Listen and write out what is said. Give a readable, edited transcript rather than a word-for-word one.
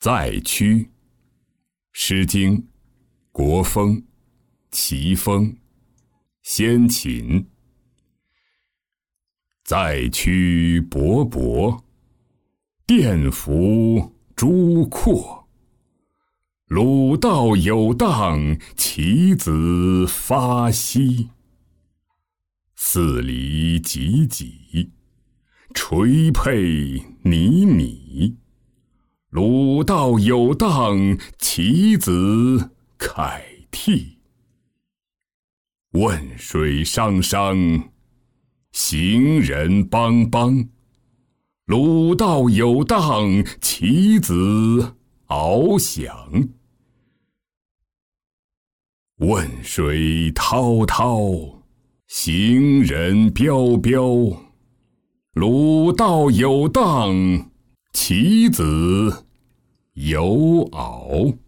载区，《诗经·国风·齐风·先秦》。载区勃勃，电服诸阔。鲁道有荡，其子发兮。四离己己，垂佩靡靡。鲁道有荡，其子凯替。汶水汤汤，行人邦邦。鲁道有荡，其子翱翔。汶水滔滔，行人彪彪。鲁道有荡，其子有媪。